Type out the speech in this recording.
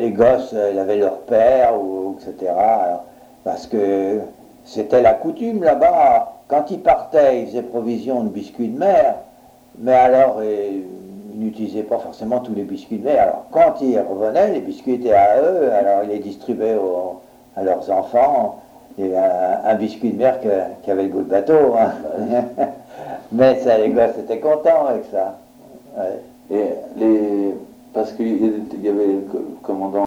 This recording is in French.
les gosses, ils avaient leur père, etc. Alors, parce que c'était la coutume là-bas. Quand ils partaient, ils faisaient provision de biscuits de mer, mais alors ils n'utilisaient pas forcément tous les biscuits de mer. Alors quand ils revenaient, les biscuits étaient à eux, alors ils les distribuaient à leurs enfants. Et un biscuit de mer qui avait le goût de bateau. Hein. Mais ça, les gosses étaient contents avec ça. Ouais. Parce qu'il y avait le commandant